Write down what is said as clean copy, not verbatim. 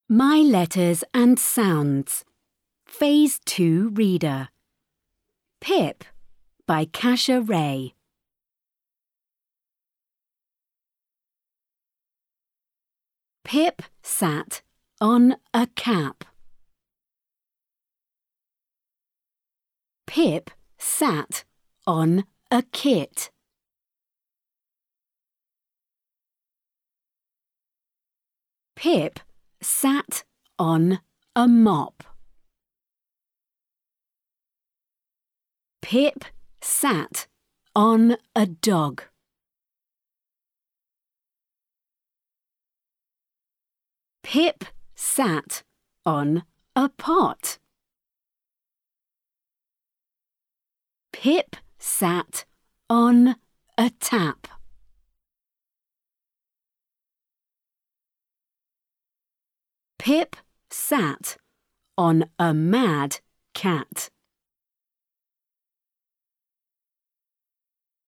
My Letters and Sounds. Phase 2 Reader. Pip by Kasha Ray. Pip sat on a cap. Pip sat on a kit. Pip sat on a mop. Pip sat on a dog. Pip sat on a pot. Pip sat on a tap. Pip sat on a mad cat.